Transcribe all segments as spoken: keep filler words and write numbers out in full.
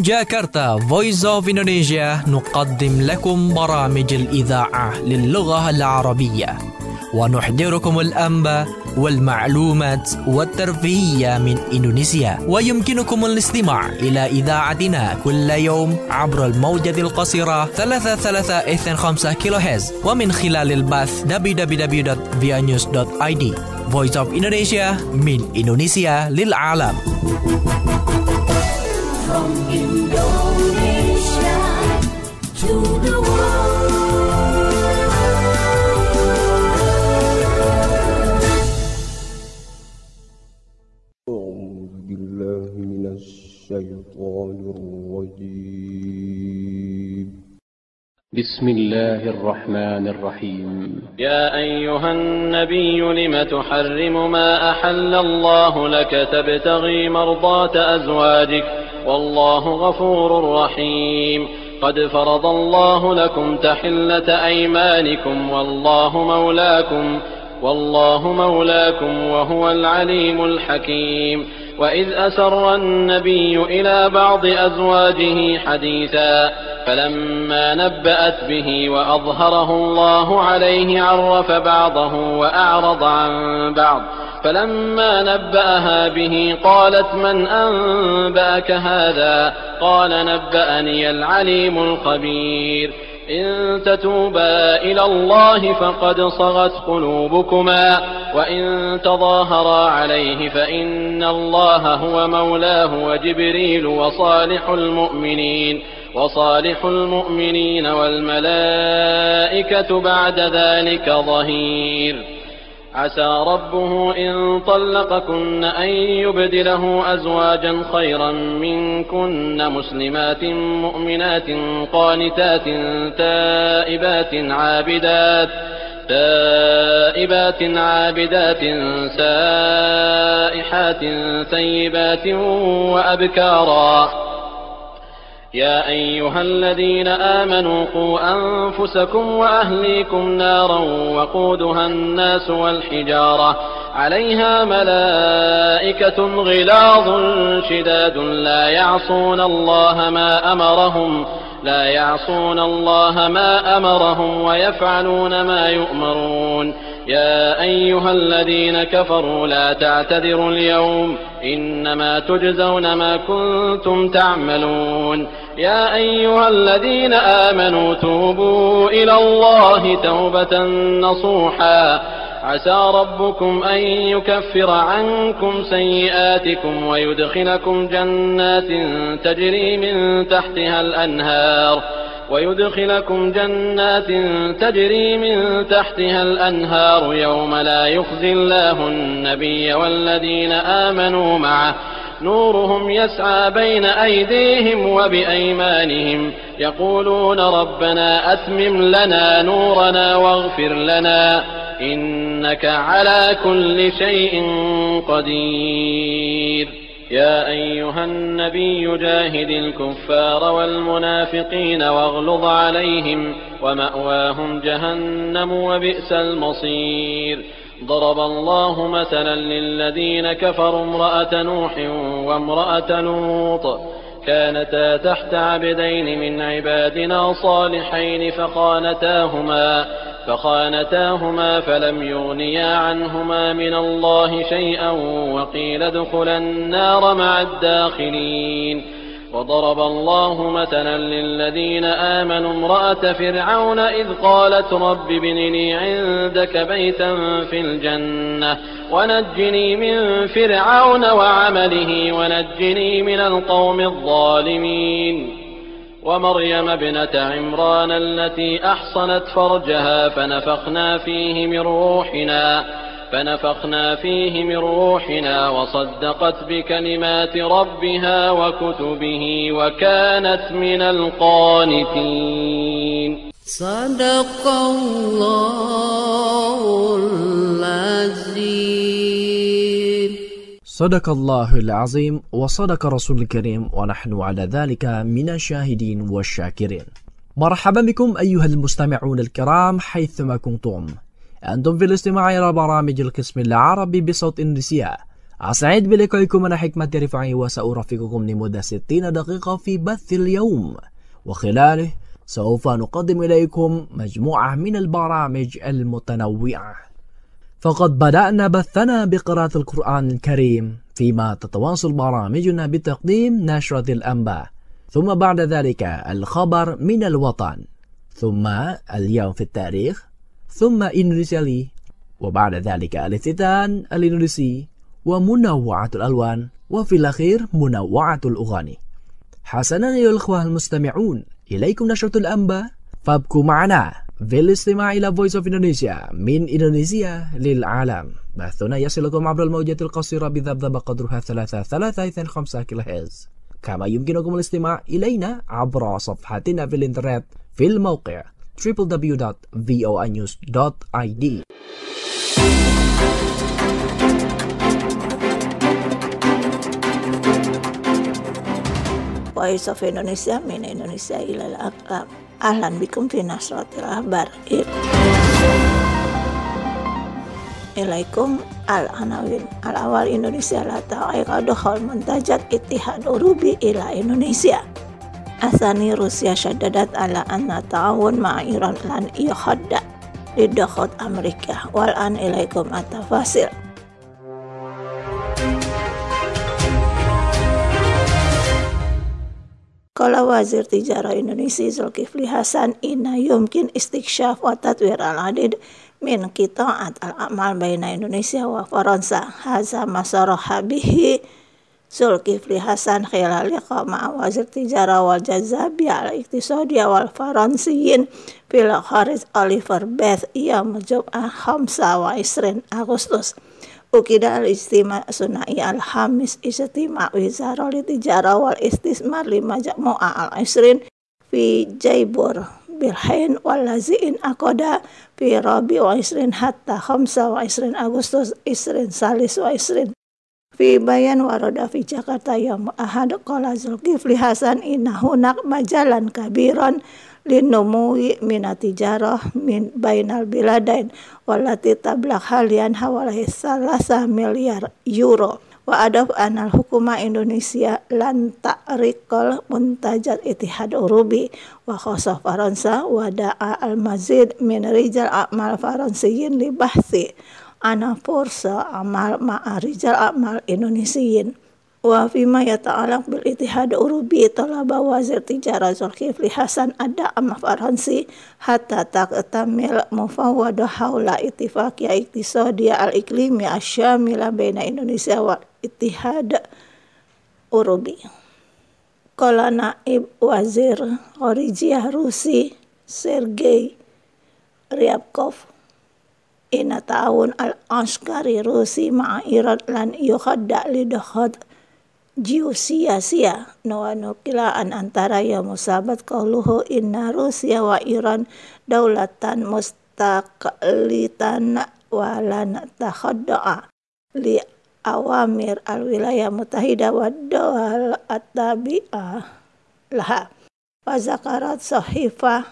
جاكرتا Voice of Indonesia نقدم لكم برامج الإذاعة للغة العربية ونحضركم الأنباء والمعلومات والترفيهية من إندونيسيا، ويمكنكم الاستماع إلى إذاعتنا كل يوم عبر الموجة القصيرة ثلاثة ثلاثة اثنين خمسة كيلو هرتز ومن خلال البث دبليو دبليو دبليو دوت via news دوت i d. Voice of Indonesia من إندونيسيا للعالم. From Indonesia to the الشيطان الرجيم. بسم الله الرحمن الرحيم. يا أيها النبي لم تحرم ما أحل الله لك تبتغي مرضات أزواجك والله غفور رحيم. قد فرض الله لكم تحلة أيمانكم والله مولاكم والله مولاكم وهو العليم الحكيم. وإذ أسر النبي إلى بعض أزواجه حديثا فلما نبأت به وأظهره الله عليه عرف بعضه وأعرض عن بعض فلما نبأها به قالت من أنبأك هذا قال نبأني العليم الخبير. إن تتوبا إلى الله فقد صغت قلوبكما وإن تظاهرا عليه فإن الله هو مولاه وجبريل وصالح المؤمنين وصالح المؤمنين والملائكة بعد ذلك ظهير. عسى ربه إن طلقكن أن يبدله أزواجا خيرا منكن مسلمات مؤمنات قانتات تائبات عابدات تائبات عابدات سائحات ثيبات وأبكارا. يا أيها الذين آمنوا قوا أنفسكم وأهليكم نارا وقودها الناس والحجارة عليها ملائكة غلاظ شداد لا يعصون الله ما أمرهم لا يعصون الله ما أمرهم ويفعلون ما يؤمرون. يا أيها الذين كفروا لا تعتذروا اليوم إنما تجزون ما كنتم تعملون. يا أيها الذين آمنوا توبوا إلى الله توبة نصوحا عسى ربكم أن يكفر عنكم سيئاتكم ويدخلكم جنات تجري من تحتها الأنهار ويدخلكم جنات تجري من تحتها الأنهار يوم لا يخزي الله النبي والذين آمنوا معه نورهم يسعى بين أيديهم وبأيمانهم يقولون ربنا أتمم لنا نورنا واغفر لنا إنك على كل شيء قدير. يا أيها النبي جاهد الكفار والمنافقين واغلظ عليهم ومأواهم جهنم وبئس المصير. ضرب الله مثلا للذين كفروا امرأة نوح وامرأة لوط كانتا تحت عبدين من عبادنا صالحين فخانتاهما فخانتاهما فلم يغنيا عنهما من الله شيئا وقيل ادخلا النار مع الداخلين. وضرب الله مثلا للذين آمنوا امرأة فرعون إذ قالت رب ابن لي عندك بيتا في الجنة ونجني من فرعون وعمله ونجني من القوم الظالمين. ومريم ابنة عمران التي أحصنت فرجها فنفخنا فيه من روحنا فنفخنا فيه من روحنا وصدقت بكلمات ربها وكتبه وكانت من القانتين. صدق الله العظيم. صدق الله العظيم وصدق رسول الكريم ونحن على ذلك من الشاهدين والشاكرين. مرحبا بكم أيها المستمعون الكرام حيثما كنتم. أنتم في الاستماع إلى برامج القسم العربي بصوت إندونيسيا أسعد بلقائكم أنا حكمة رفعي وسأرافقكم لمدة ستين دقيقة في بث اليوم، وخلاله سوف نقدم إليكم مجموعة من البرامج المتنوعة. فقد بدأنا بثنا بقراءة القرآن الكريم، فيما تتواصل برامجنا بتقديم نشرة الأنباء، ثم بعد ذلك الخبر من الوطن، ثم اليوم في التاريخ، ثم إندونيسيا لي، وبعد ذلك الافتتان الإندونيسي ومنوعة الألوان، وفي الأخير منوعة الأغاني. حسنا أيها الأخوة المستمعون، إليكم نشرة الأنباء، فابقوا معنا في الاستماع إلى Voice of Indonesia من إندونيسيا للعالم. بثنا يصلكم عبر الموجات القصيرة بذبذبة قدرها ثلاثة ثلاثة اثنين خمسة كيلو هرتز، كما يمكنكم الاستماع إلينا عبر صفحتنا في الإنترنت في الموقع double-u double-u double-u dot v o a news dot i d. Voice of Indonesia min Indonesia ilal aqlam. Ahlan bikum fi nasratil akhbar. Ilaikum al-anawin al-awal Indonesia la ta'iqa dokhol muntajat Ittihad Urubi ila Indonesia. Asani Rusia syadadat ala anna ta'awun ma'a Iran lan ikhadda lidokhot Amerika. Wal an ilaikum at-tafasil. Qala Wazir Tijara Indonesia Zulkifli Hasan, inna yumkin istiksyaf wa tatwir al-adid min qita'at al-amal baina Indonesia wa Faransa. Haza masaraha bihi Zulkifli Hasan khilal liqa ma'a Wazir Tijara wal Jazabiyah al-Iqtisadiyah wal Faransiyin fil kharij Oliver Beth yawm Jum'ah khamsa wa isrin Agustus. Ukida al-istima' sunai al-hamis istima' wizara li-tijara wal-istismar lima ja'mu'a al-isrin fi Jaibur bilhain wal-lazi'in akoda fi rabi wa isrin hatta khamsa wa isrin Agustus isrin salis wa isrin fi bayan waroda fi Jakarta yawm ahad. Qala Zulkifli Hasan inna hunak majalan kabiran linumuwi minatijarah min bainal biladain walati tablak halian hawalahi salasa miliar euro wa adaf anal hukuma Indonesia lan ta'rikol muntajat Ittihad Urubi wa khosa Faransa wa da'a al-mazid min rijal a'mal faransiyin li bahsi ana fursa amal ma'a rijal a'mal Indonesiyin. Wa fima yata'alaq bil Ittihad Urubi talaba Wazir Tijara Zulkifli Hasan ada amma Faransi hatta taqtamil mufawwadah haula ittifaqiyah iqtisadiyah al-iqlimiyah asyamila baina Indonesia wa Ittihad Urubi. Qala Naib Wazir Kharijiyah Rusi Sergei Ryabkov, inna ta'awun al-askari Rusi ma'a Iran lan yukhadda lidokhat geosiyasiya nawa nukilaan antara ya musabat qauluhu inna Rusia wa Iran daulatan mustaqlitan wa lan takhadda'a li awamir al-wilayah mutahida wa dawal at-tabi'ah laha. Wa zakarat sahifah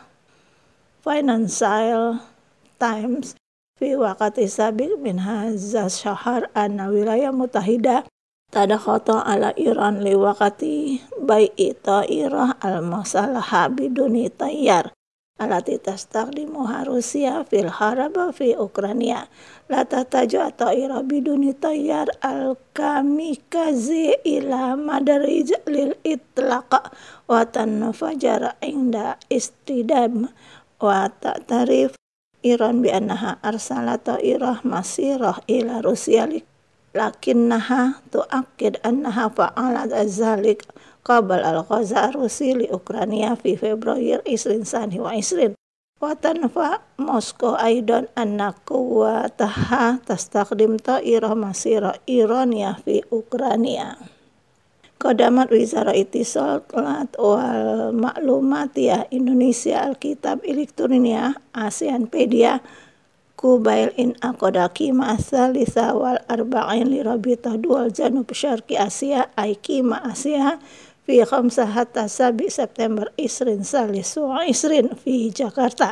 Financial Times fi waqati sabiq min hadza syahar anna wilayah mutahida tadakhata ala Iran liwakati bai'i ta'irah al-masalaha biduni tayyar alati tastaqdimuha Rusia fil haraba fi Ukraina la tataju ta'irah biduni tayyar al-kamikaze ila madarij lil itlaq wa tanfajara inda istidam wa ta'tarif Iran bi annaha arsala ta'irah masirah ila Rusia lakinnaha tu'akkid annaha fa'alat az-zalik qabal al-ghaza Rusi li Ukraina fi Februari isrin sani wa isrin wa tanfa Moskow aidan anna quwwataha tastaqdim ta'irah masira Irania fi Ukraina. Qadamat Wizara Ittisalat wal Maklumatiyah Indonesia Alkitab Elektronia ASEANpedia Kubail in akodaki ma'asal lisa wal arba'in li rabitah dual janub syarki Asia aiki ma'asya fi khamsah hatta sabi September isrin salis wa isrin fi Jakarta.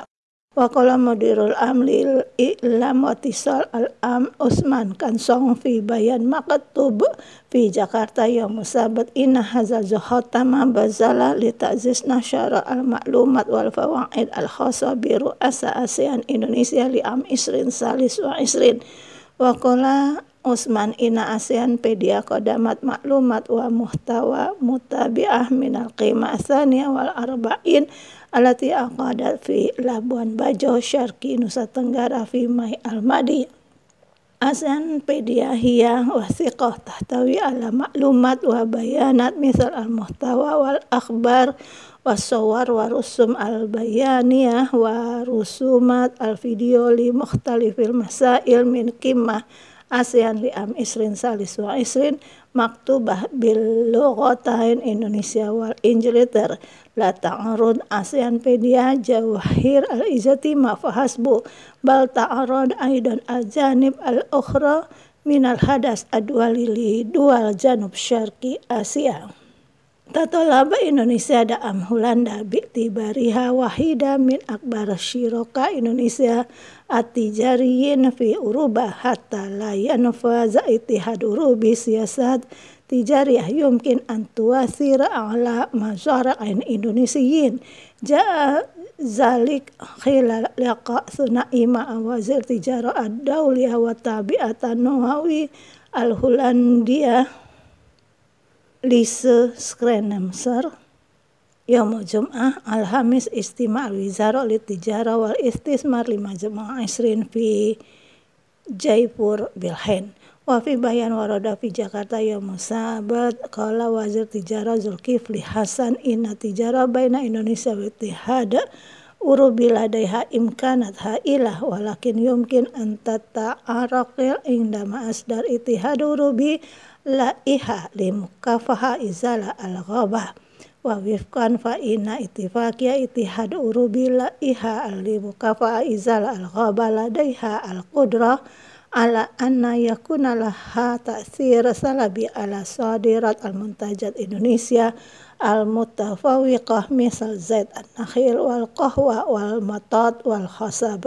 Wa qala mudirul amlil i'lam wa tisal al-am Usman Kansong fi bayan maktub fi Jakarta yaum sabat inna hazal zuhatama bazala li ta'ziz nasyara al-ma'lumat wal fawaid al-khassa bi ru'asa ASEAN Indonesia li am isrin salis wa isrin. Wa qala Usman inna ASEAN pedia qadamat maklumat wa muhtawa mutabi'ah minal qimah tsaniyah wal arba'in alati aqadat fi Labuan Bajo Syarqi Nusa Tenggara fi Mai al-Madi. ASEAN pedia hiya wasiqah tahtawi ala maklumat wa bayanat misal al-muhtawa wal akhbar was-sawar wa rusum al-bayaniyah wa rusumat al-video li mukhtalifil masail min qimah ASEAN li am isrin salis wa isrin maktubah bil lughatain Indonesia wal Injiliter la ta'arud ASEAN pedia jawahir al-izzati ma fahasbu bal ta'arud aidan al-janib al-ukhra min al-hadas adwali li dual janub syarqi Asia. Tatolaba Indonesia da'am Hulanda bi'tibariha wahida min akbar syiraka Indonesia at-tijariyin fi Uruba hatta la yanfaza itihad urubi siyasat tijariyah yumkin an tuathira ala mazara'in Indonesiyin. Ja'a zalik khilal liqa thunaima wazir tijara ad-dawliyah wa tabi'atan nuhawi al-Hulandia Lise Skrenemser Yaumul Jum'ah Al-Hamis Istima' Al-Wizara Litijara wal Istismar lima Jum'ah Isrin fi Jaipur Bilhen. Wa fi bayan warada fi Jakarta Yaumul Sabat qala wazir tijara Zulkifli Hasan inna tijara baina Indonesia wa Ittihad Urubi ladaiha imkanat ha'ilah walakin yumkin an tata'araqil indama asdar Ittihad Urubi la'iha limukafaha izala al-ghabah wa wifkan fa'ina ittifaqiyah Ittihad Urubi la'iha limukafaha izala al-ghabah ladaiha al-qudrah ala anna yakuna laha ta'thir salabi ala sadirat al-muntajat Indonesia al-mutafawiqah misal zait an-nakhil wal qahwa wal matat wal khasab.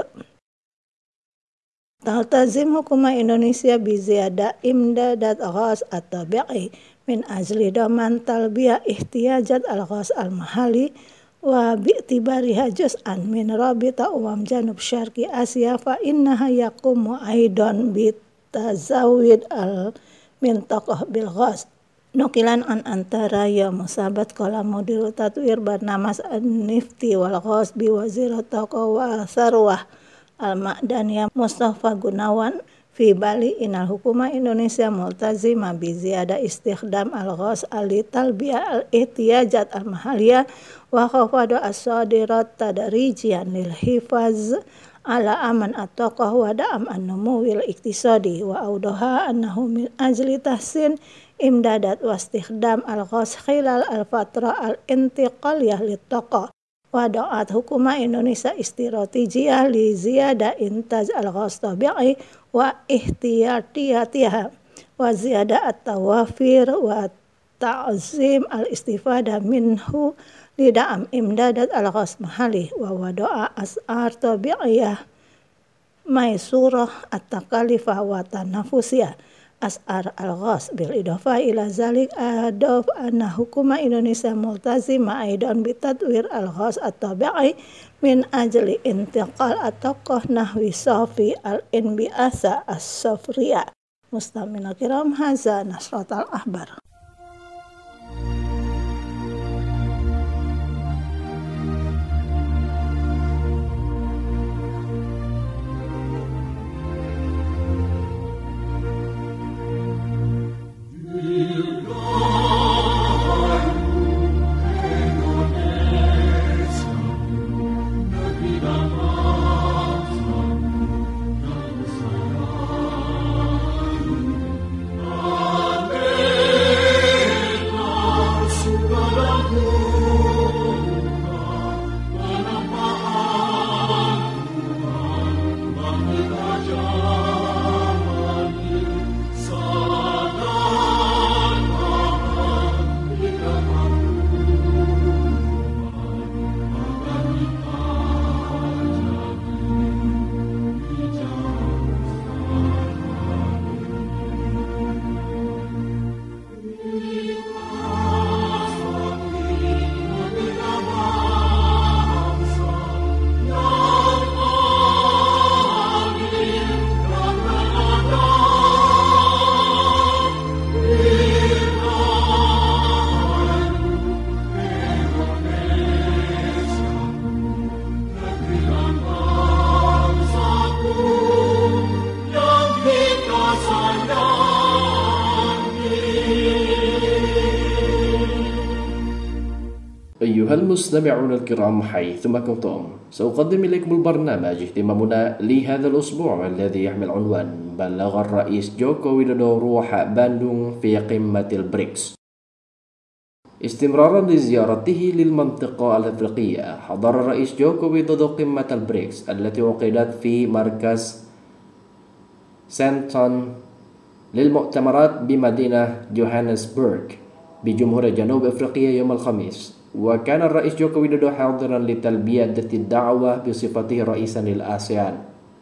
Taltazim hukuma Indonesia biziyada imdadat ghaz at-tabi'i min ajli daman talbiya ihtiyajat al-ghaz al-mahali wa bi'tibariha juz'an min rabita umam janub syarqi Asia fa innaha yaqumu aidan bitazawid al-mintaqah bil ghaz. Nukilan an antara ya musabat qala mudir tatwir barnamas an-nifti wal ghaz bi wazirat taqwa wa sarwah al-Ma'daniyah Mustafa Gunawan fi Bali inal hukuma Indonesia multazima bi ziyada istikhdam al-ghaz al-talbiya al-ihtiyajat al-mahaliyah wa khafada as-sadirat tadrijian lil hifaz ala aman at-taqwa wa da'am an-numuwil iktisadi wa awdaha annahu min ajli tahsin imdadat wa istikhdam al-ghaz khilal al-fatra al-intiqaliyah lit-taqwa wa da'at hukuma Indonesia istiratijiyah li ziyada intaj al-ghaz tabi'i wa ihtiyatiyatiha wa ziyada at-tawafir wa ta'zim al-istifada minhu lida'am imdadat al-ghaz mahali wa wada'a as'ar tabi'iyah maisurah at-takalifah wa tanafusiyah as'ar al-ghaz bil idafa ila zalik adaf anna hukuma Indonesia multazima aidan bitadwir al-ghaz at-tabi'i min ajli intiqal at-taqah nahwi safi al-inbiasa as-safriya. Mustamina kiram haza nasrat al-ahbar. Amen. أيها المستمعون الكرام حيثما كنتم، سأقدم إليكم البرنامج اهتمامنا لهذا الأسبوع الذي يحمل عنوان بلغ الرئيس جوكو ويدودو روح باندونغ في قمة البريكس. استمرارا لزيارته للمنطقة الأفريقية، حضر الرئيس جوكو ويدودو قمة البريكس التي عقدت في مركز سانتون للمؤتمرات بمدينة جوهانسبرغ بجمهورية جنوب أفريقيا يوم الخميس. وكان الرئيس جوكو ويدودو حاضرا لتلبية الدعوة بصفته رئيسا للآسيان.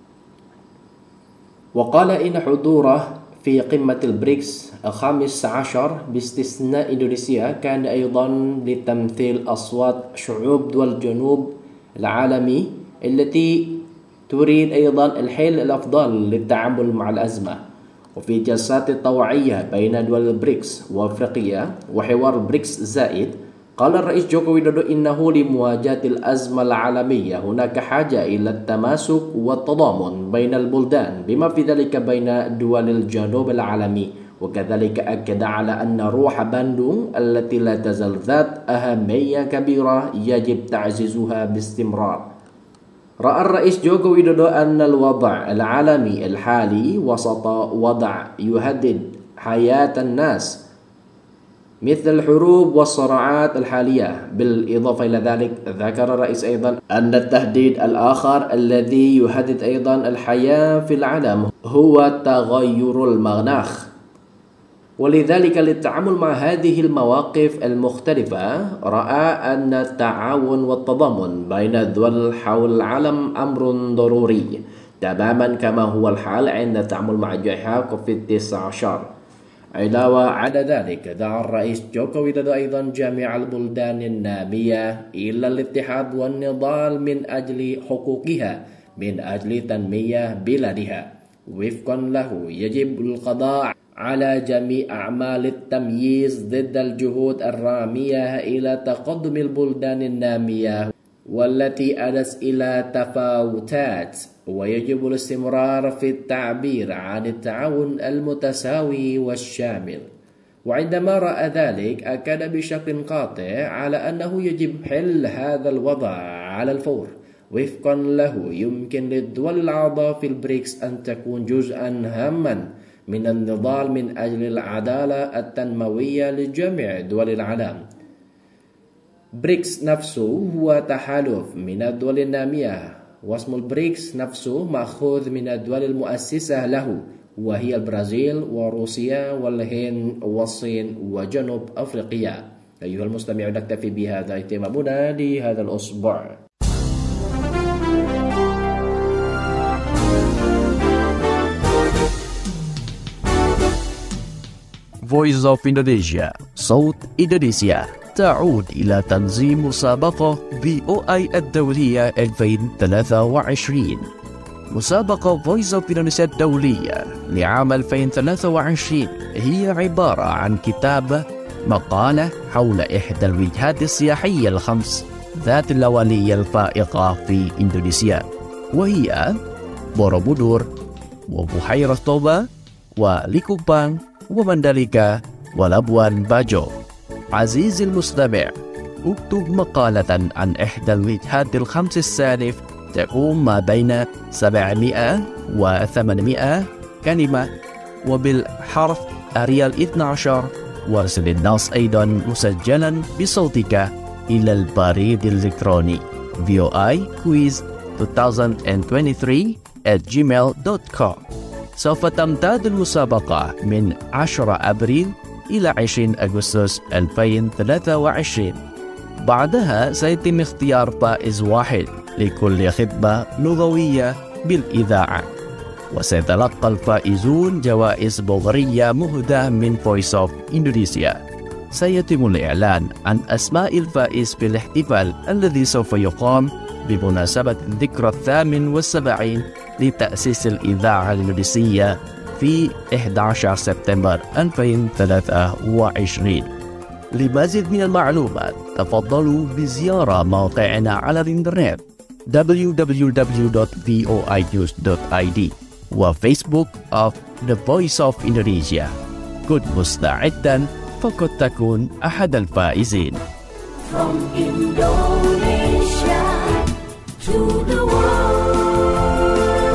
وقال إن حضوره في قمة البريكس الخامس عشر باستثناء إندونيسيا كان أيضا لتمثيل أصوات شعوب دول الجنوب العالمي التي تريد أيضا الحل الأفضل للتعامل مع الأزمة. وفي جلسات طوعية بين دول البريكس وأفريقيا وحوار البريكس زائد، قال الرئيس جوكو ويدودو إنه لمواجهة الأزمة العالمية هناك حاجة إلى التماسك والتضامن بين البلدان بما في ذلك بين دول الجنوب العالمي. وكذلك أكد على أن روح باندونغ التي لا تزال ذات أهمية كبيرة يجب تعزيزها باستمرار. رأى الرئيس جوكو ويدودو أن الوضع العالمي الحالي وسط وضع يهدد حياة الناس مثل الحروب والصراعات الحالية. بالإضافة إلى ذلك، ذكر الرئيس أيضا أن التهديد الآخر الذي يهدد أيضا الحياة في العالم هو تغير المناخ. ولذلك للتعامل مع هذه المواقف المختلفة، رأى أن التعاون والتضامن بين الدول حول العالم أمر ضروري تماما كما هو الحال عند التعامل مع جائحة كوفيد تسعة عشر. علاوة على ذلك، دعا الرئيس جوكو ويدودو أيضا جميع البلدان النامية إلى الاتحاد والنضال من أجل حقوقها من أجل تنمية بلادها. وفقا له، يجب القضاء على جميع أعمال التمييز ضد الجهود الرامية إلى تقدم البلدان النامية والتي أدت إلى تفاوتات. ويجب الاستمرار في التعبير عن التعاون المتساوي والشامل. وعندما رأى ذلك، أكد بشكل قاطع على أنه يجب حل هذا الوضع على الفور. وفقا له، يمكن للدول الأعضاء في البريكس أن تكون جزءا هاما من النضال من أجل العدالة التنموية لجميع دول العالم. بريكس نفسه هو تحالف من الدول النامية، واسم البريكس نفسه مأخوذ من الدول المؤسسة له، وهي البرازيل وروسيا والهند والصين وجنوب أفريقيا. أيها المستمعون، نكتفي بهذا اهتمامنا لهذا الأسبوع. Voice of Indonesia, صوت إندونيسيا، تعود إلى تنظيم مسابقة في أو آي الدولية ألفين وثلاثة وعشرين. مسابقة Voice of Indonesia الدولية لعام ألفين وثلاثة وعشرين هي عبارة عن كتابة مقالة حول إحدى الوجهات السياحية الخمس ذات الأولية الفائقة في إندونيسيا، وهي بوروبودور وبحيرة توبا وليكوبان ومندليكا ولابوان باجو. عزيزي المستمع، اكتب مقالة عن إحدى الوجهات الخمس السالف تقوم ما بين سبعمائة وثمانمائة كلمة وبالحرف أريال اثني عشر. وارسل النص أيضا مسجلا بصوتك إلى البريد الإلكتروني في أو آي كويز ألفين وثلاثة وعشرين at gmail dot com. سوف تمتد المسابقة من عشرة أبريل إلى عشرين أغسطس ألفين وثلاثة وعشرين. بعدها سيتم اختيار فائز واحد لكل خطبة لغوية بالإذاعة، وسيتلقى الفائزون جوائز بوغرية مهداة من Voice of Indonesia. سيتم الإعلان عن أسماء الفائز في الاحتفال الذي سوف يقام بمناسبة الذكرى الثامن والسبعين لتأسيس الإذاعة الإندونيسية في أحد عشر سبتمبر ألفين وثلاثة وعشرين. لمزيد من المعلومات تفضلوا بزيارة موقعنا على الإنترنت دبليو دبليو دبليو دوت في أو آي نيوز دوت آي دي وفيسبوك of The Voice of Indonesia. كن مستعدا فقد تكون أحد الفائزين. From Indonesia to the world.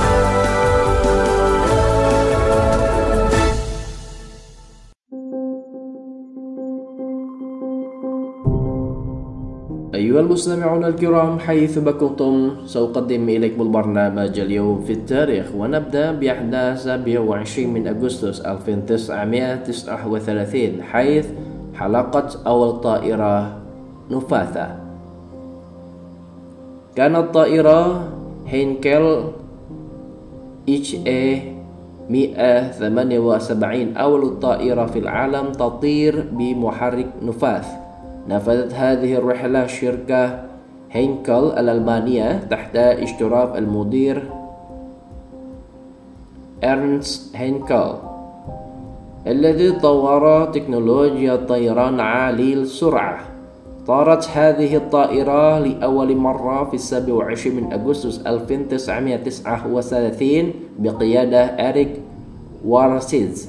أيها المستمعون الكرام، حيثما كنتم سأقدم إليكم البرنامج اليوم في التاريخ، ونبدأ بأحداث سابع وعشرين من أغسطس ألف وتسعمائة وتسعة وثلاثين، حيث حلقت أول طائرة نفاثة. كانت طائرة هينكل إتش إيه مئة وثمانية وسبعين أول طائرة في العالم تطير بمحرك نفاث. نفذت هذه الرحلة شركة هينكل الألمانية تحت إشراف المدير إرنست هينكل، الذي طور تكنولوجيا طيران عالي السرعة. طارت هذه الطائرة لأول مرة في السابع والعشرين من أغسطس ألف وتسعمائة وتسعة وثلاثين بقيادة إريك وارسيز.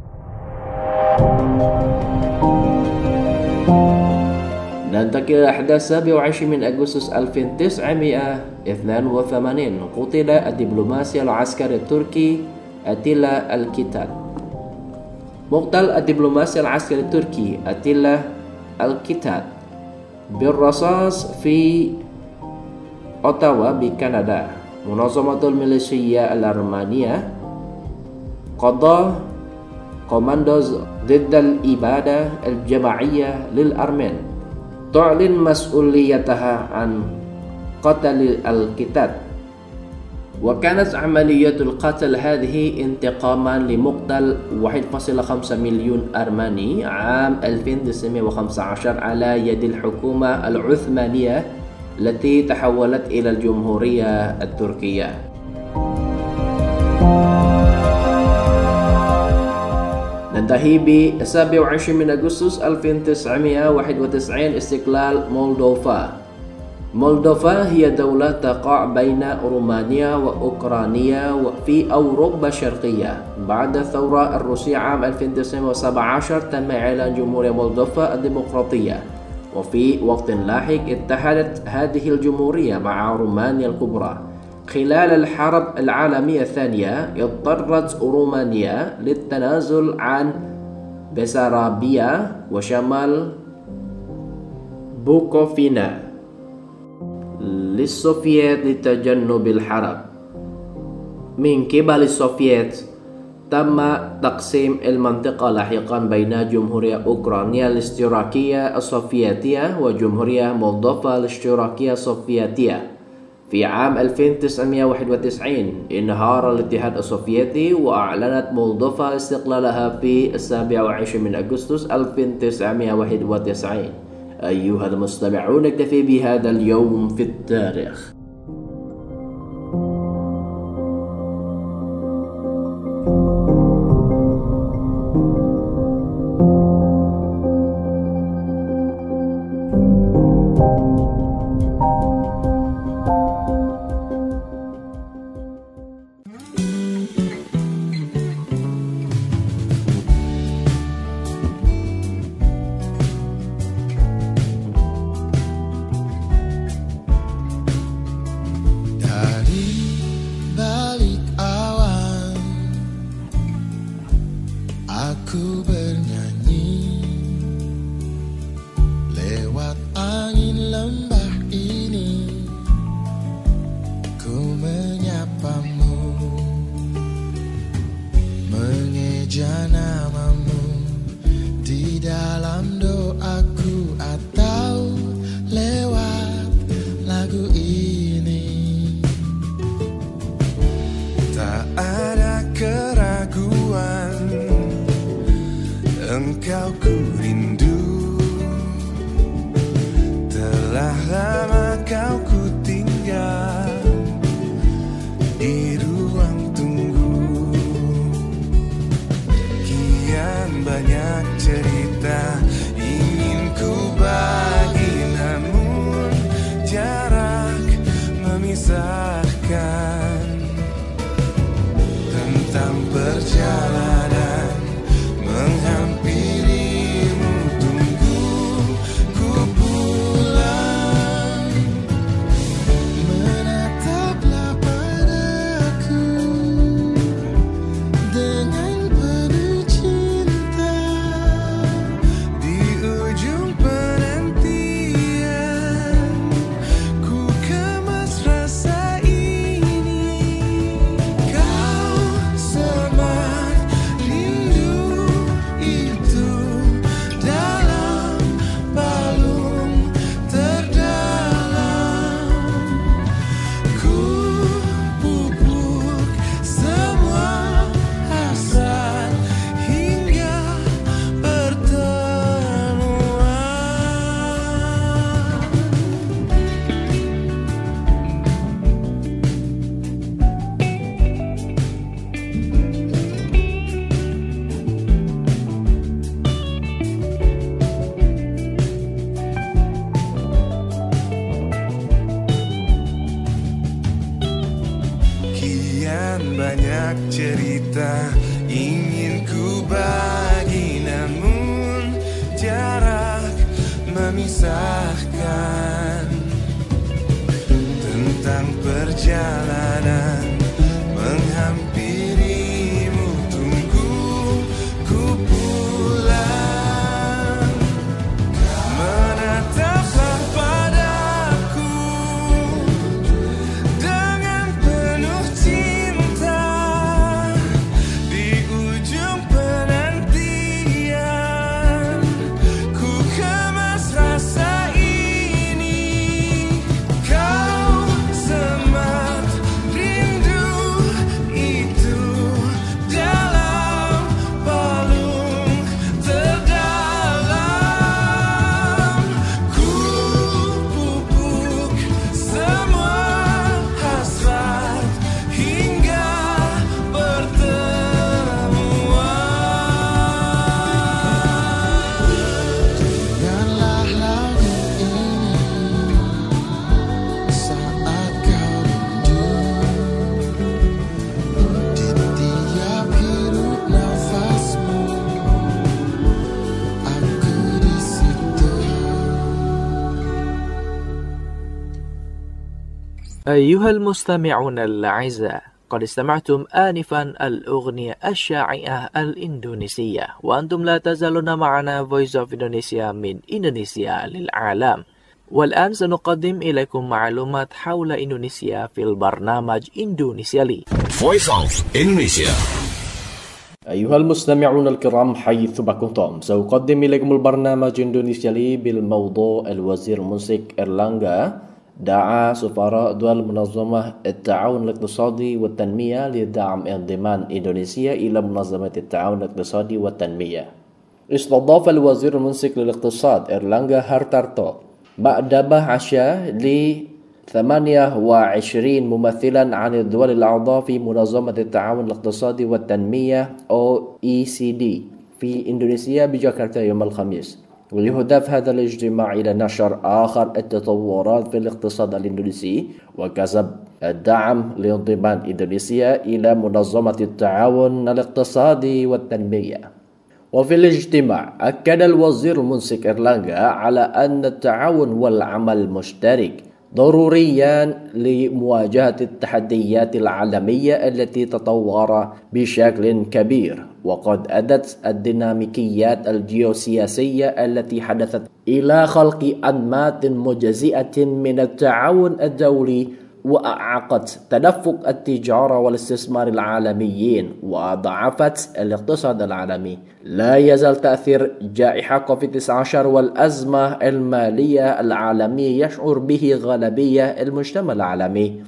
ننتقل إلى أحداث السابع والعشرين من أغسطس ألف وتسعمائة واثنين وثمانين. قتل الدبلوماسي العسكري التركي أتيلا الكتات. مقتل الدبلوماسي العسكري التركي أتيلا الكتات بالرصاص في أوتاوا بكندا. منظمة الميليشيا الأرمنية قضى كوماندوز ضد الإبادة الجماعية للأرمن تعلن مسؤوليتها عن قتل الكتات. وكانت عملية القتل هذه انتقاما لمقتل واحد فاصلة خمسة مليون أرمني عام ألف وتسعمائة وخمسة عشر على يد الحكومة العثمانية التي تحولت إلى الجمهورية التركية. ننتهي بالسابع والعشرين من أغسطس ألف وتسعمائة وواحد وتسعين استقلال مولدوفا. مولدوفا هي دولة تقع بين رومانيا وأوكرانيا في أوروبا الشرقية. بعد الثورة الروسية عام ألف وتسعمائة وسبعة عشر تم إعلان جمهورية مولدوفا الديمقراطية، وفي وقت لاحق اتحدت هذه الجمهورية مع رومانيا الكبرى. خلال الحرب العالمية الثانية اضطرت رومانيا للتنازل عن بسارابيا وشمال بوكوفينا للسوفييت لتجنب الحرب. من قبل السوفييت تم تقسيم المنطقة لاحقا بين جمهورية أوكرانيا الاشتراكية السوفيتية وجمهورية مولدوفا الاشتراكية السوفيتية. في عام ألف وتسعمائة وواحد وتسعين انهار الاتحاد السوفيتي وأعلنت مولدوفا استقلالها في السابع والعشرين من أغسطس ألف وتسعمائة وواحد وتسعين. أيها المستمعون، نكتفي بهذا اليوم في التاريخ. Aku bernyanyi lewat angin lembah ini, ku menyapamu, mengeja namamu di dalam doaku atau lewat lagu ini. Tak ada keraguan, engkau ku rindu, telah lama kau ku tinggal di ruang tunggu. Kian banyak cerita ingin ku bagi, namun jarak memisahkan. Tentang perjalanan menghampirimu, tunggu ku pun banyak cerita ingin ku bagi, namun jarak memisahkan. Tentang perjalanan menghampirimu, tunggu ku pulang. Menataplah padaku dengan penuh cinta di ujung penantian. Ku kemas rasa ini, kau semat rindu itu dalam palung terdalam. Ku pupuk semua hasrat hingga pertemuan. Dengarlah lagu ini saat kau rindu, di tiap hirup nafasmu aku di situ. أيها المستمعون الأعزاء، قد استمعتم آنفا الأغنية الشائعة الإندونيسية، وأنتم لا تزالون معنا Voice of Indonesia من إندونيسيا للعالم. والآن سنقدم إليكم معلومات حول إندونيسيا في البرنامج إندونيسيا لي. Voice of Indonesia. أيها المستمعون الكرام حيثما كنتم، سأقدم إليكم البرنامج إندونيسيا لي بالموضوع الوزير المنسك إيرلانغا دعا سفراء دول منظمة التعاون الاقتصادي والتنمية لدعم انضمام إندونيسيا إلى منظمة التعاون الاقتصادي والتنمية. استضاف الوزير المنسك للاقتصاد إيرلانغا هارتارتو مأدبة عشاء ل ثمانية وعشرين ممثلا عن الدول الأعضاء في منظمة التعاون الاقتصادي والتنمية أو إي سي دي في إندونيسيا بجاكرتا يوم الخميس. ويهدف هذا الاجتماع إلى نشر آخر التطورات في الاقتصاد الإندونيسي وكسب الدعم لانضمام إندونيسيا إلى منظمة التعاون الاقتصادي والتنمية. وفي الاجتماع أكد الوزير المنسك إيرلانغا على أن التعاون والعمل المشترك ضروريان لمواجهة التحديات العالمية التي تطور بشكل كبير، وقد أدت الديناميكيات الجيوسياسية التي حدثت إلى خلق أنماط مجزئة من التعاون الدولي، وأعاقت تدفق التجارة والاستثمار العالميين، وضعفت الاقتصاد العالمي. لا يزال تأثير جائحة كوفيد تسعة عشر والأزمة المالية العالمية يشعر به غالبية المجتمع العالمي.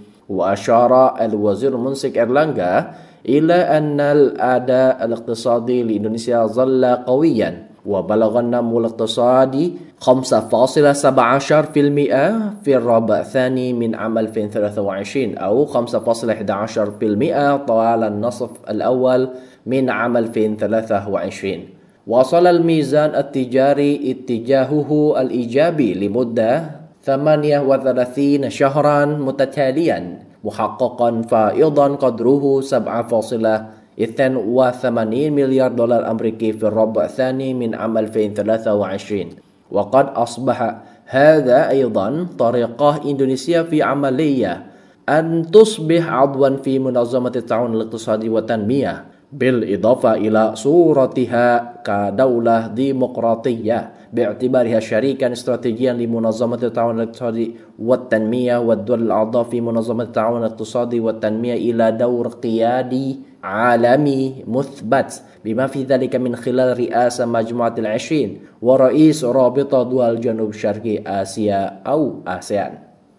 وأشار الوزير المنسك إيرلانغا إلى أن الأداء الاقتصادي لإندونيسيا ظل قويا، وبلغ النمو الاقتصادي خمسة فاصلة سبعة عشر بالمئة في الربع الثاني من عام ألفين وثلاثة وعشرين أو خمسة فاصلة أحد عشر بالمئة طوال النصف الأول من عام ألفين وثلاثة وعشرين. وصل الميزان التجاري اتجاهه الإيجابي لمدة ثمانية وثلاثين شهرا متتاليا، محققا فائضا قدره سبعة فاصلة اثنين وثمانين مليار دولار أمريكي في الربع الثاني من عام ألفين وثلاثة وعشرين. وقد أصبح هذا أيضا طريقة إندونيسيا في عملية أن تصبح عضوا في منظمة التعاون الاقتصادي والتنمية، بالإضافة إلى صورتها كدولة ديمقراطية باعتبارها شريكا استراتيجيا لمنظمة التعاون الاقتصادي والتنمية والدول الأعضاء في منظمة التعاون الاقتصادي والتنمية إلى دور قيادي عالمي مثبت، بما في ذلك من خلال رئاسة مجموعة العشرين ورئيس رابطة دول جنوب شرقي آسيا أو آسيان.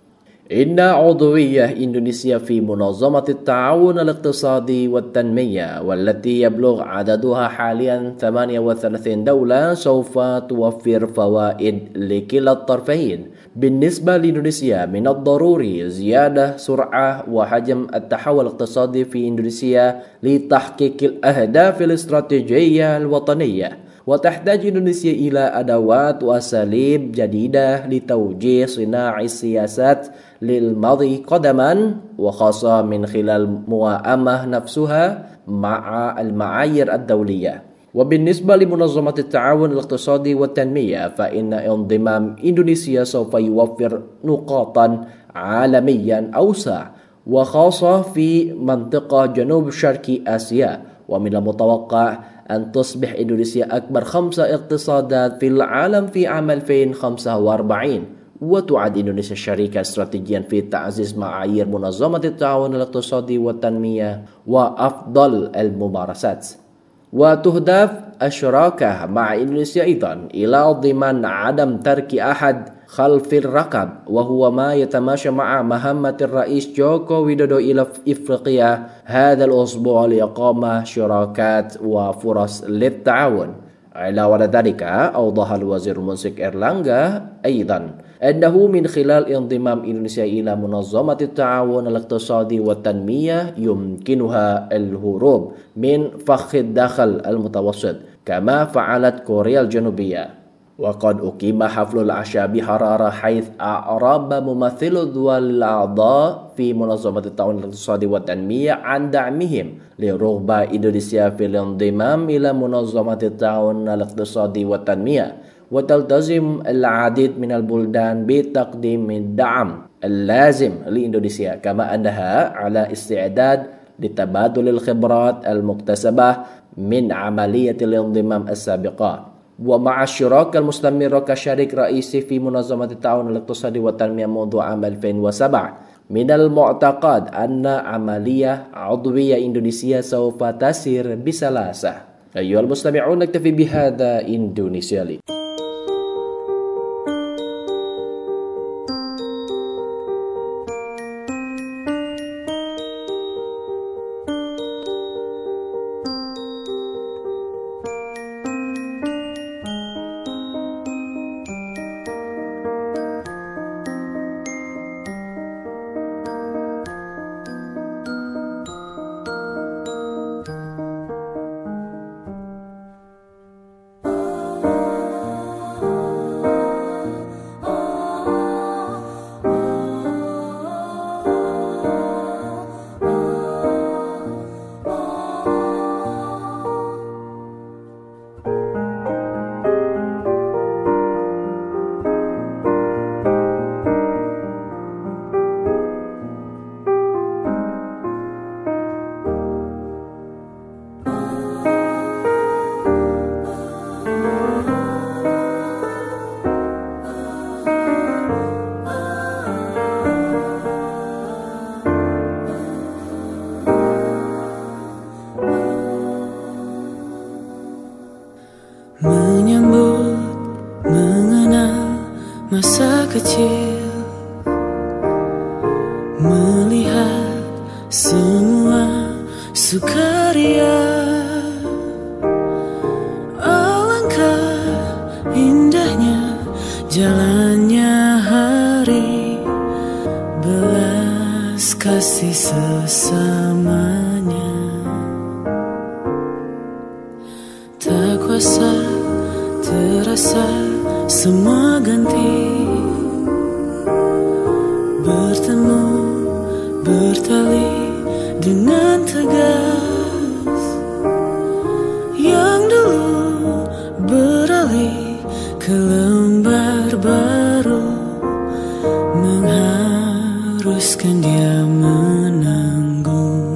إن عضوية إندونيسيا في منظمة التعاون الاقتصادي والتنمية والتي يبلغ عددها حاليا ثمانية وثلاثين دولة سوف توفر فوائد لكلا الطرفين. بالنسبة لإندونيسيا من الضروري زيادة سرعة وحجم التحول الاقتصادي في إندونيسيا لتحقيق الأهداف الاستراتيجية الوطنية، وتحتاج إندونيسيا إلى أدوات وأساليب جديدة لتوجيه صناع السياسات للماضي قدما وخاصة من خلال موائمة نفسها مع المعايير الدولية. وبالنسبة لمنظمة التعاون الاقتصادي والتنمية فإن انضمام إندونيسيا سوف يوفر نقاطا عالميا أوسع وخاصة في منطقة جنوب شرق آسيا، ومن المتوقع أن تصبح إندونيسيا أكبر خمسة اقتصادات في العالم في عام ألفين وخمسة وأربعين، وتعد إندونيسيا شريكا استراتيجيا في تعزيز معايير منظمة التعاون الاقتصادي والتنمية وأفضل الممارسات. وتهدف الشراكة مع إندونيسيا أيضا إلى ضمان عدم ترك أحد خلف الركب، وهو ما يتماشى مع مهمة الرئيس جوكو ويدودو إلى إفريقيا هذا الأسبوع لإقامة شراكات وفرص للتعاون. علاوة ذلك أوضح الوزير المنسق إيرلانغا أيضا أنه من خلال انضمام إندونيسيا إلى منظمة التعاون الاقتصادي والتنمية يمكنها الهروب من فخ الدخل المتوسط كما فعلت كوريا الجنوبية. وقد أقيم حفل العشاء بحرارة حيث أعرب ممثل الدول الأعضاء في منظمة التعاون الاقتصادي والتنمية عن دعمهم لرغبة إندونيسيا في الانضمام إلى منظمة التعاون الاقتصادي والتنمية، وتلتزم العديد من البلدان بتقديم الدعم اللازم لإندونيسيا، كما أنها على استعداد لتبادل الخبرات المكتسبة من عملية الانضمام السابقة. ومع الشراكة المستمرة كشريك رئيسي في منظمة التعاون الاقتصادي والتنمية منذ عام ألفين وسبعة، من المعتقد أن عملية عضوية إندونيسيا سوف تسير بسلاسة. أيها المستمعون، نكتفي بهذا إندونيسيا لي. Menyambut mengenal masa kecil, melihat semua sukaria, alangkah indahnya jalannya hari, belas kasih sesamanya. Tak kuasa terasa semua ganti, bertemu bertali dengan tegas, yang dulu beralih ke lembar baru, mengharuskan dia menanggung.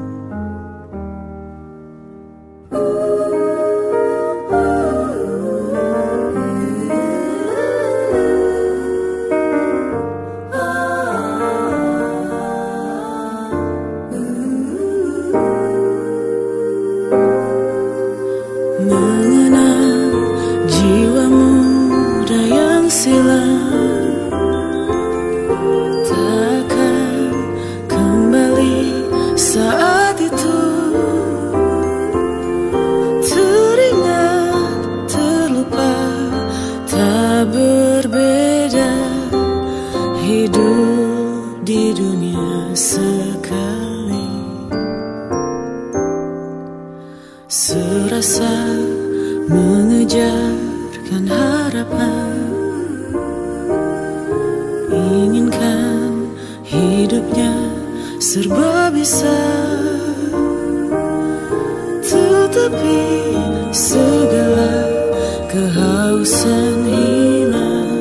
Mengenal jiwa muda yang silam, takkan kembali saat itu, teringat terlupa tak berbeda, hidup di dunia sekali. Serasa mengejarkan harapan, inginkan hidupnya serba bisa, tetapi segala kehausan hilang,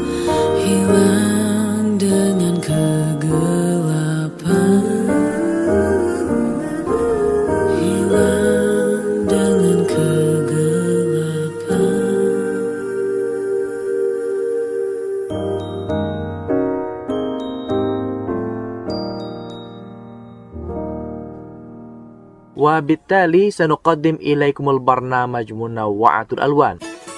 hilang dengan kegelapan, hilang dengan kegelapan. وبالتالي سنقدم إليكم البرنامج منوعة الألوان.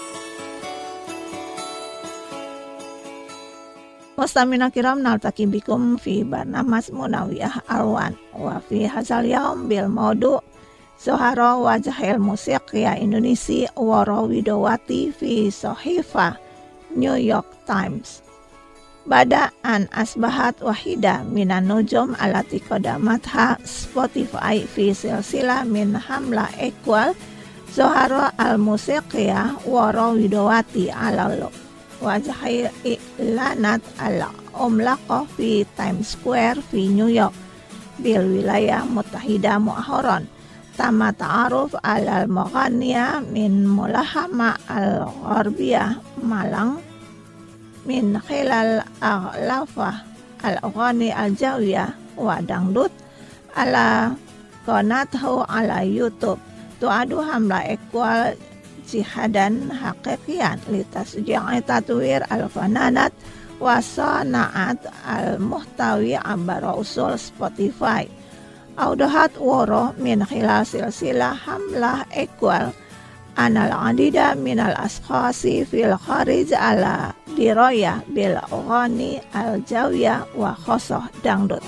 مستمعينا الكرام، نلتقي بكم في برنامج منوعة الألوان، وفي هذا اليوم بالموضوع ظهر وجه الموسيقى الإندونيسي وورو ويدواتي في صحيفة نيويورك تايمز بعد أن أصبحت واحدة من النجوم التي قدمتها سبوتيفاي في سلسلة من حملة إيكوال. ظهر الموسيقى وورو ويدواتي على وجه الإعلانات العملاقة في تايمز سكوير في نيويورك بالولايات المتحدة مؤخرا. تم التعرف على المغنية من ملحمة الغربية مالانج من خلال أغلفة الأغاني الجوية ودangdut على قناته على يوتيوب. تعد حملة إيكوال جهادا حقيقيا لتشجيع تطوير الفنانات وصناعة المحتوى عبر أصول سبوتيفاي. أوضحت وورو من خلال سلسلة حملة إيكوال أن العديد من الأشخاص في الخارج على دراية بالأغاني الجوية وخاصة dangdut.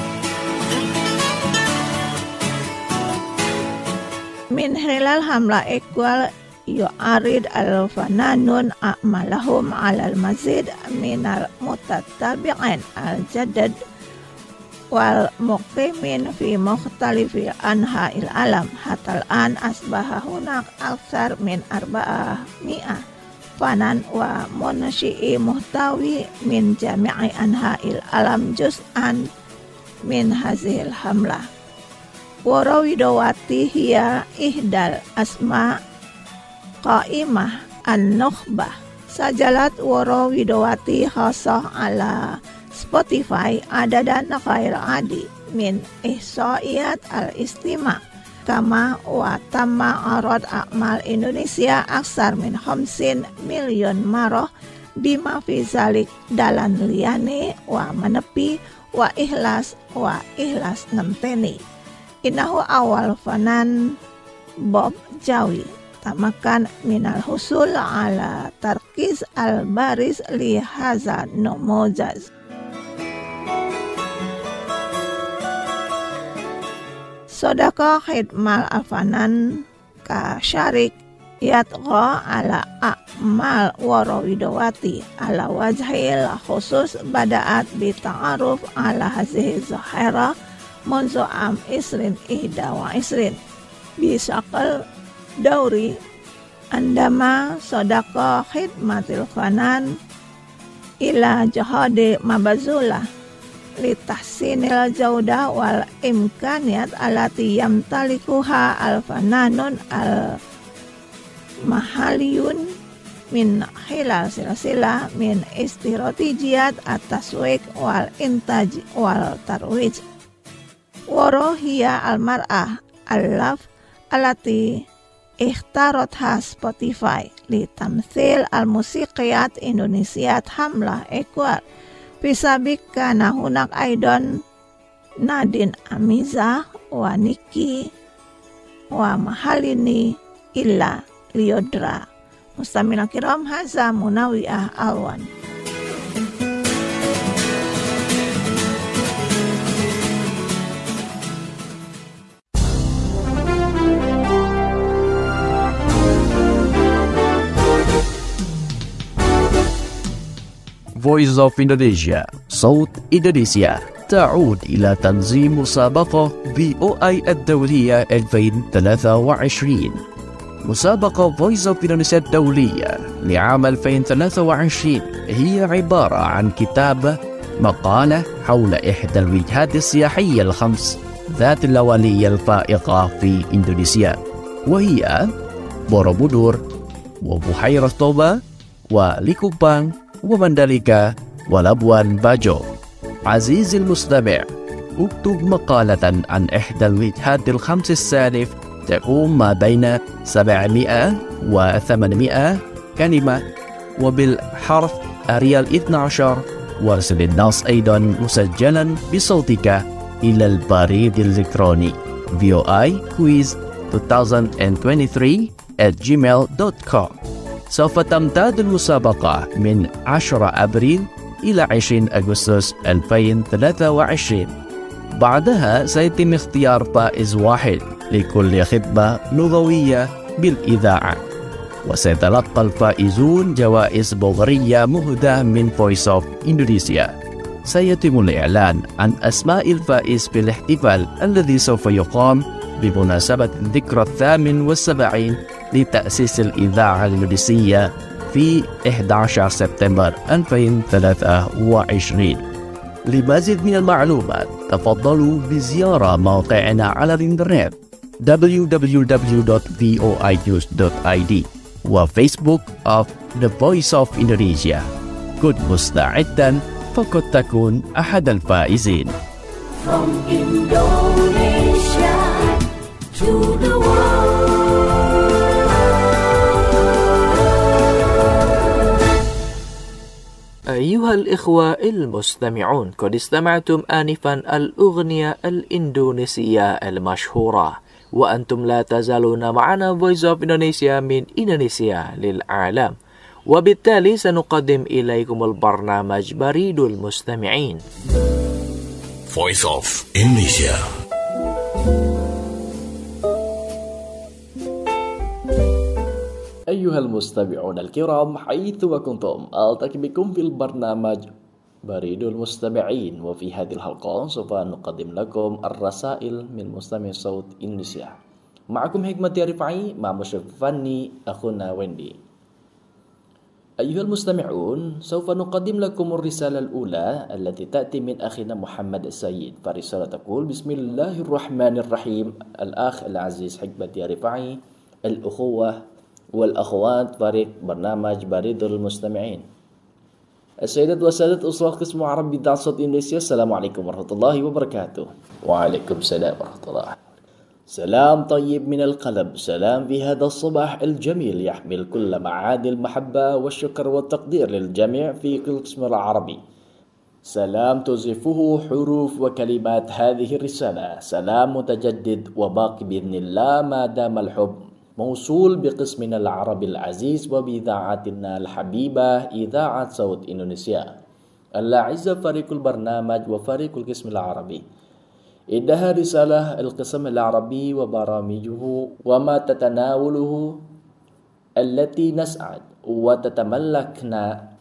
من خلال حملة إيكوال يعرض الفنانون أعمالهم على المزيد من المتتابعين الجدد والمقيمين في مختلف أنحاء العالم. حتى الآن أصبح هناك أكثر من أربعمائة فنان ومنشئي محتوى من جميع أنحاء العالم جزءا من هذه الحملة. وورو ويدواتي هي إحدى الأسماء قائمة النخبة. سجلت وورو ويدواتي خاصة على سبوتيفاي عددا غير عادي من إحصائيات الاستماع، كما وتم عرض أعمال إندونيسيا أكثر من خمسين مليون مرة، بما في ذلك Dalan Liane ومنبي وإخلاص وإخلاص نمتني. إنه أول فنان بوب جاوي تمكن من الحصول على تركيز البارز لهذا النموذج. صدق خدمة الفنان كشريك يطغى على أعمال وورو ويدواتي على وجه الخصوص. بدأت بالتعرف على هذه الظاهرة منذ عام عشرين واحد وعشرين بشكل دوري، عندما صدق خدمة الفنان إلى جهود مبذولة لتحسين الجودة والإمكانيات التي يمتلكها الفنانون المحليون من خلال سلسلة من استراتيجيات التسويق والإنتاج والترويج. وورو هي المرأة اللف التي اختارتها سبوتيفاي لتمثيل الموسيقيات إندونيسية حملة إيكوال. في السابق كان هناك أيضا نادين أميزة ونيكي ومحليني إلا ليودرا. مستمعينا الكرام، هذا منوعة ألوان. Voice of Indonesia, صوت إندونيسيا، تعود إلى تنظيم مسابقة بي أو آي الدولية ألفين وثلاثة وعشرين. مسابقة فويس اوف إندونيسيا الدولية لعام ألفين وثلاثة وعشرين هي عبارة عن كتابة مقالة حول إحدى الوجهات السياحية الخمس ذات الأولية الفائقة في إندونيسيا، وهي بوروبودور وبحيرة توبا وليكوبان ومنداليكا ولابوان باجو. عزيزي المستمع، اكتب مقالة عن إحدى الوجهات الخمس السالف تقوم ما بين سبعمائة وثمانمائة كلمة وبالحرف أريال اثني عشر، وارسل النص أيضا مسجلا بصوتك إلى البريد الإلكتروني في أو آي كويز ألفين وثلاثة وعشرين at gmail dot com. سوف تمتد المسابقة من عشرة أبريل إلى عشرين أغسطس ألفين وثلاثة وعشرين. بعدها سيتم اختيار فائز واحد لكل خطبة لغوية بالإذاعة، وسيتلقى الفائزون جوائز بلغارية مهداة من فويس اوف إندونيسيا. سيتم الإعلان عن أسماء الفائز في الاحتفال الذي سوف يقام بمناسبة الذكرى الثامن والسبعين لتأسيس الإذاعة الإندونيسية في أحد عشر سبتمبر ألفين وثلاثة وعشرين. لمزيد من المعلومات تفضلوا بزيارة موقعنا على الإنترنت دبليو دبليو دبليو دوت في أو آي نيوز دوت آي دي وفيسبوك of The Voice of Indonesia. كن مستعدا فقد تكون أحد الفائزين. From Indonesia to the world. أيها الإخوة المستمعون، قد استمعتم آنفا الأغنية الإندونيسية المشهورة، وأنتم لا تزالون معنا Voice of Indonesia من إندونيسيا للعالم، وبالتالي سنقدم إليكم البرنامج بريد المستمعين. Voice of Indonesia. أيها المستمعون الكرام، حيثما كنتم ألتقي بكم في البرنامج بريد المستمعين، وفي هذه الحلقة سوف نقدم لكم الرسائل من مستمع صوت إندونيسيا. معكم حكمة رفعي مع مشرف فني أخونا ويندي. أيها المستمعون، سوف نقدم لكم الرسالة الأولى التي تأتي من أخينا محمد السيد، فالرسالة تقول: بسم الله الرحمن الرحيم. الأخ العزيز حكمة رفعي، الأخوة والأخوات فريق برنامج بريد المستمعين، السيدات والسادة أسرة قسم عربي إذاعة صوت إندونيسيا، السلام عليكم ورحمة الله وبركاته. وعليكم السلام ورحمة الله. سلام طيب من القلب، سلام في هذا الصباح الجميل يحمل كل معاني المحبة والشكر والتقدير للجميع في كل قسم العربي. سلام تزفه حروف وكلمات هذه الرسالة، سلام متجدد وباقي بإذن الله ما دام الحب موصول بقسمنا العربي العزيز وبإذاعتنا الحبيبة إذاعة صوت إندونيسيا. الأعزة فريق البرنامج وفريق القسم العربي، إنها رسالة القسم العربي وبرامجه وما تتناوله التي نسعد وتتملكنا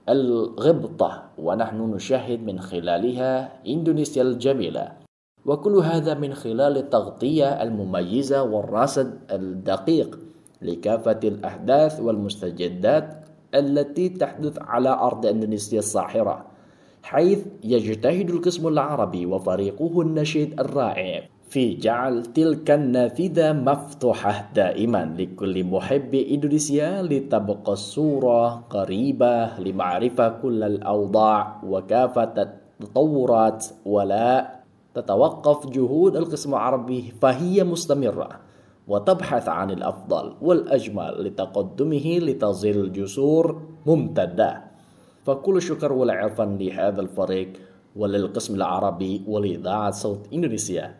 الغبطة ونحن نشاهد من خلالها إندونيسيا الجميلة، وكل هذا من خلال التغطية المميزة والرصد الدقيق لكافة الأحداث والمستجدات التي تحدث على أرض إندونيسيا الساحرة، حيث يجتهد القسم العربي وفريقه النشيد الرائع في جعل تلك النافذة مفتوحة دائما لكل محب إندونيسيا لتبقى الصورة قريبة لمعرفة كل الأوضاع وكافة التطورات، ولا تتوقف جهود القسم العربي فهي مستمرة وتبحث عن الأفضل والأجمل لتقدمه لتظل جسور ممتدة. فكل الشكر والعرفان لهذا الفريق وللقسم العربي ولإذاعة صوت إندونيسيا.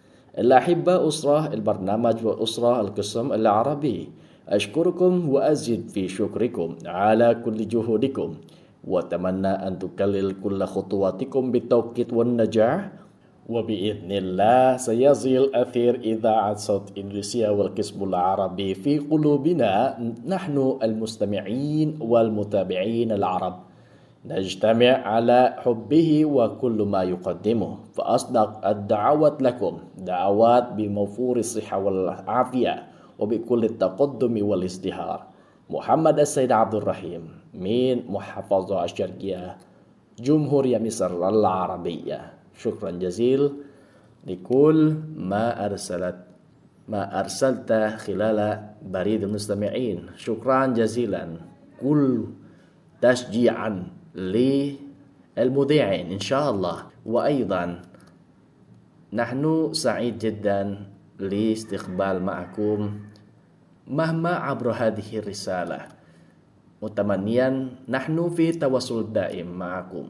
الأحبة أسرة البرنامج وأسرة القسم العربي، أشكركم وأزيد في شكركم على كل جهودكم، وأتمنى أن تكلل كل خطواتكم بالتوفيق والنجاح، وبإذن الله سيظل أثير إذاعة صوت إندونيسيا والقسم العربي في قلوبنا نحن المستمعين والمتابعين العرب، نجتمع على حبه وكل ما يقدمه. فأصدق الدعوات لكم دعوات بموفور الصحة والعافية وبكل التقدم والازدهار. محمد السيد عبد الرحيم من محافظة الشرقية جمهورية مصر العربية. شكرا جزيلا لكل ما أرسلت ما أرسلت خلال بريد المستمعين. شكرا جزيلا كل تشجيعا للمذيعين إن شاء الله. وأيضا نحن سعيد جدا لاستقبال معكم مهما عبر هذه الرسالة، متمنيا نحن في تواصل دائم معكم.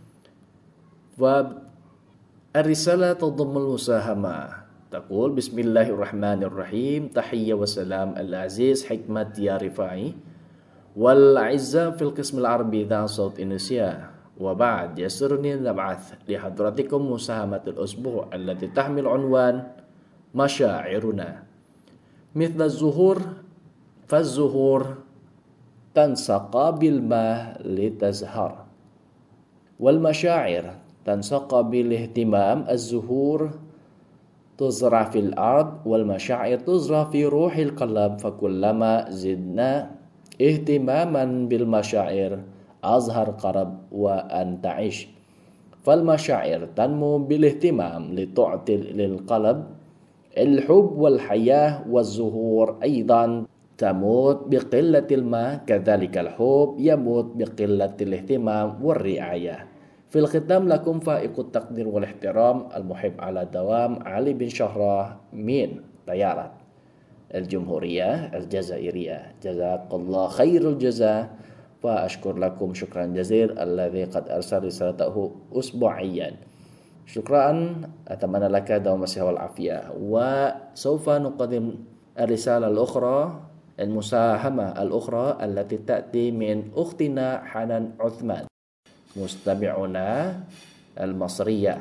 والرسالة تضم المساهمة تقول: بسم الله الرحمن الرحيم، تحية وسلام العزيز حكمة يا رفاعي والأعزاء في القسم العربي ذا صوت إندونيسيا. وبعد يسرني نبعث لحضراتكم مساهمة الأسبوع التي تحمل عنوان مشاعرنا. مثل الزهور فالزهور تنسقى بالماء لتزهر، والمشاعر تنسقى بالاهتمام. الزهور تزرع في الأرض والمشاعر تزرع في روح القلب، فكلما زدنا اهتماما بالمشاعر أزهر قرب وأن تعيش. فالمشاعر تنمو بالاهتمام لتعطي للقلب الحب والحياة، والزهور أيضا تموت بقلة الماء، كذلك الحب يموت بقلة الاهتمام والرعاية. في الختام لكم فائق التقدير والاحترام المحب على الدوام علي بن شهرة من طيارة الجمهورية الجزائرية. جزاك الله خير الجزاء، وأشكر لكم شكرا جزيلا الذي قد أرسل رسالته أسبوعيا. شكرا، أتمنى لك دوام الصحة والعافية. وسوف نقدم الرسالة الأخرى، المساهمة الأخرى التي تأتي من أختنا حنان عثمان مستمعنا المصرية.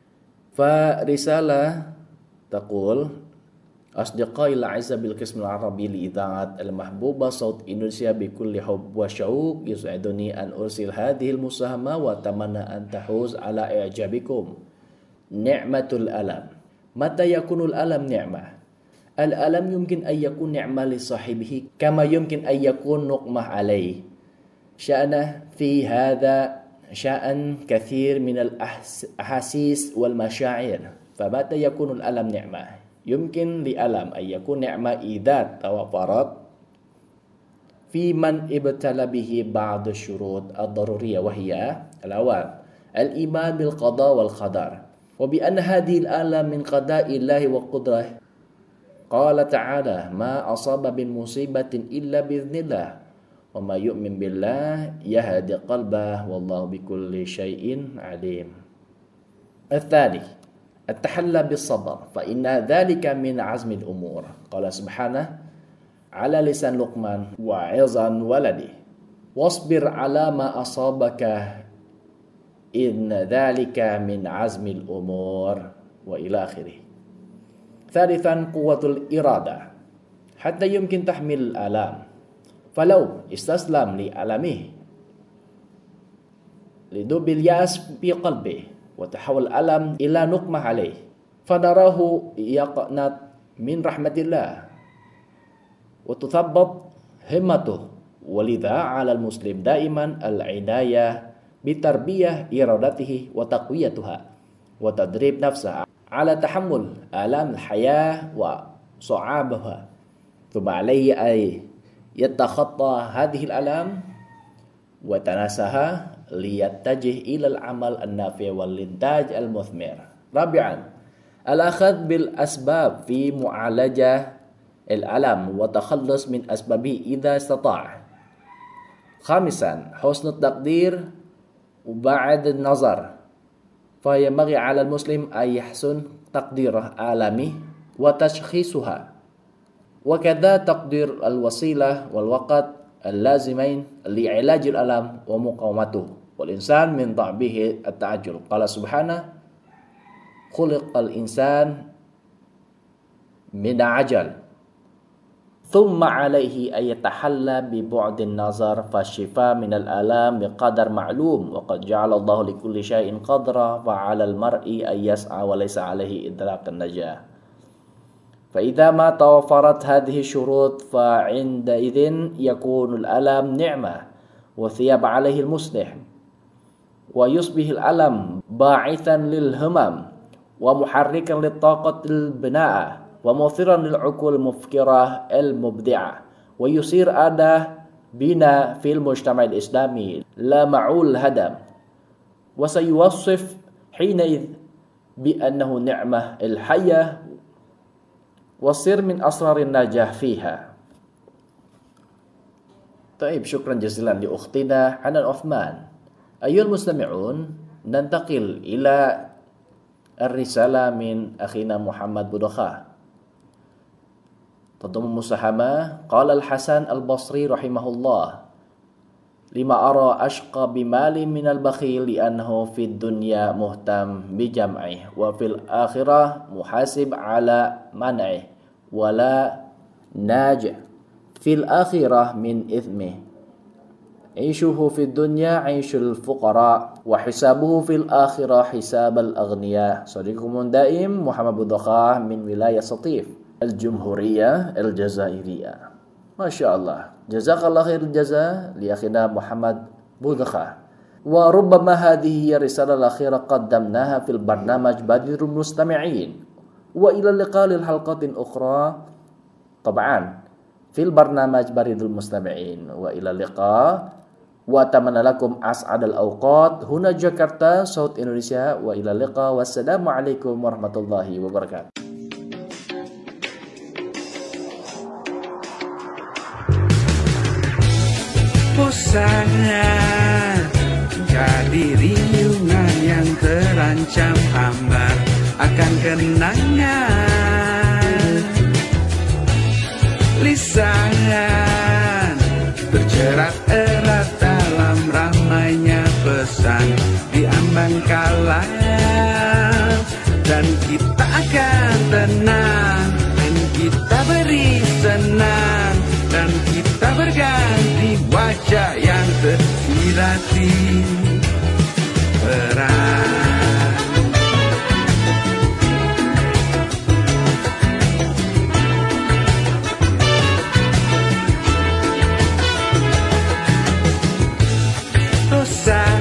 فرسالة تقول: أصدقائي الأعزاء بالقسم العربي لإذاعة المحبوبة صوت إندونيسيا، بكل حب وشوق يسعدني أن أرسل هذه المساهمة وأتمنى أن تحوز على إعجابكم. نعمة الألم. متى يكون الألم نعمة؟ الألم يمكن أن يكون نعمة لصاحبه كما يمكن أن يكون نقمة عليه. شأنه في هذا شأن كثير من الأحاسيس والمشاعر. فمتى يكون الألم نعمة؟ يمكن للألم أن يكون نعمة إذا توفرت في من ابتلى به بعض الشروط الضرورية، وهي الأول الإيمان بالقضاء والقدر، وبأن هذه الألم من قضاء الله وقدره. قال تعالى: ما أصاب من مصيبة إلا بإذن الله وما يؤمن بالله يهدي قلبه والله بكل شيء عليم. الثاني التحلى بالصبر، فإن ذلك من عزم الأمور. قال سبحانه على لسان لقمان واعظا ولده: واصبر على ما أصابك إن ذلك من عزم الأمور، وإلى آخره. ثالثا قوة الإرادة، حتى يمكن تحمل الآلام، فلو استسلم لألمه لدب اليأس في قلبه وتحول الألم إلى نقمة عليه، فنراه يقنط من رحمة الله وتثبط همته. ولذا على المسلم دائما العناية بتربية إرادته وتقويتها وتدريب نفسه على تحمل آلام الحياة وصعابها، ثم عليه أن يتخطى هذه الآلام وتناساها ليتجه إلى العمل النافع والإنتاج المثمر. رابعا الأخذ بالأسباب في معالجة الألم وتخلص من أسبابه إذا استطاع. خامسا حسن التقدير وبعد النظر، فينبغي على المسلم أن يحسن تقدير آلامه وتشخيصها، وكذا تقدير الوسيلة والوقت اللازمين لعلاج الألم ومقاومته. والإنسان من ضعفه التعجل. قال سبحانه: خلق الإنسان من عجل، ثم عليه أن يتحلى ببعد النظر، فالشفاء من الآلام بقدر معلوم، وقد جعل الله لكل شيء قدرا، فعلى المرء أن يسعى وليس عليه إدراك النجاة. فإذا ما توفرت هذه الشروط فعندئذ يكون الألم نعمة وثياب عليه المصلح ويصبح الألم باعثا للهمم ومحركا للطاقة البناءة ومثيرا للعقول المفكرة المبدعة ويصير أداة بنا في المجتمع الإسلامي لا معول الهدم وسيوصف حينئذ بأنه نعمة الحية وسر من أسرار النجاح فيها. طيب شكرا جزيلا لأختنا حنان عثمان. أيها المستمعون ننتقل إلى الرسالة من أخينا محمد بودخا. تضم مساهمة قال الحسن البصري رحمه الله لما أرى أشقى بمال من البخيل لأنه في الدنيا مهتم بجمعه وفي الآخرة محاسب على منعه ولا ناجع في الآخرة من إثمه عيشه في الدنيا عيش الفقراء وحسابه في الآخرة حساب الأغنياء. صديقكم دائم محمد بودخا من ولاية سطيف الجمهورية الجزائرية. ما شاء الله جزاك الله خير الجزاء لأخينا محمد بودخا. وربما هذه هي الرسالة الأخيرة قدمناها في البرنامج بريد المستمعين وإلى اللقاء للحلقات أخرى طبعا في البرنامج بريد المستمعين وإلى اللقاء وأتمنى لكم أسعد الأوقات هنا جاكرتا صوت إندونيسيا وإلى اللقاء والسلام عليكم ورحمة الله وبركاته. Sangat jadi riungan yang terancam hambar akan kenangan lisan berjerat erat dalam ramainya pesan di ambang kala dan kita akan tenang dan kita beri senang dan kita berganti wajah yang tersirati perang. Dosa,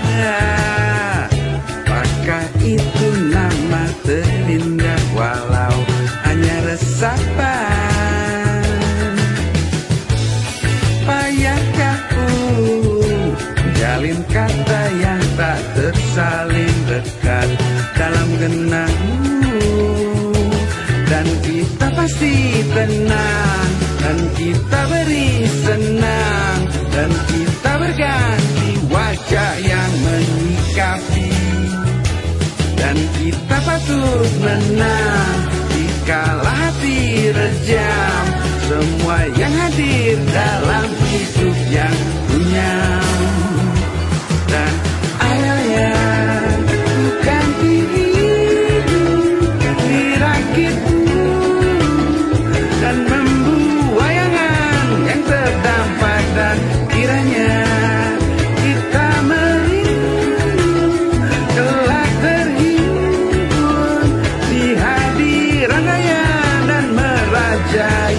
apakah itu nama terindah walau hanya resapan? Jalin kata yang tak tersalin dekat dalam genangmu dan kita pasti tenang dan kita beri senang dan kita berganti wajah yang menyikapi dan kita patut menang dikala hati rejam semua yang hadir dalam hidup yang runyam. Dan ayahnya bukan dirimu dirakitmu dan membuat wayangan yang terdampar dan kiranya kita merindu kelak terhimpun di hadiran raya dan merajai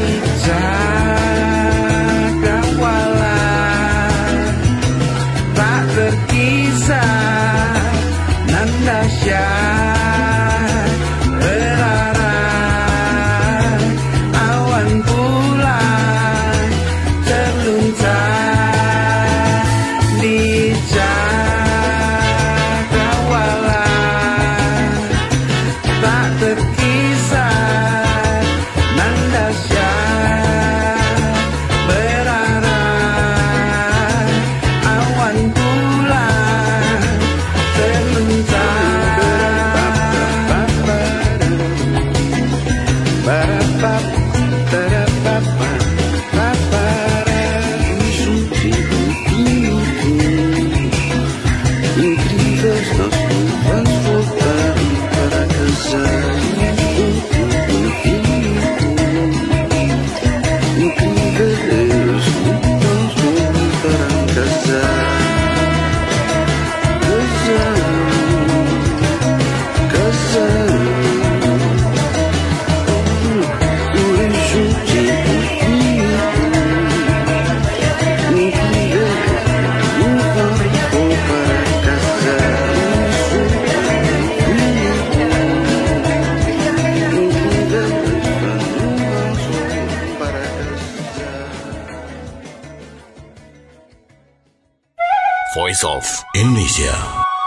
Voice of Indonesia.